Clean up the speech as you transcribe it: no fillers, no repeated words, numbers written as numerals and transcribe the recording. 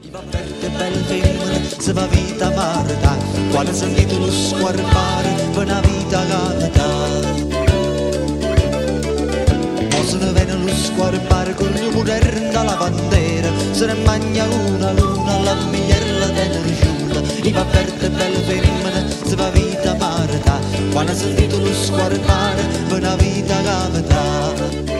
va verde belle femmine, se va vita marta, quando sentite lo squarpare, per una vita capita. O se ne viene lo squarpare con il moderno dalla bandera, se ne mangia una luna, la migliera tenere giunta. I va verde belle femmine, se va vita marta, quando sentite lo squarpare, per una vita capita.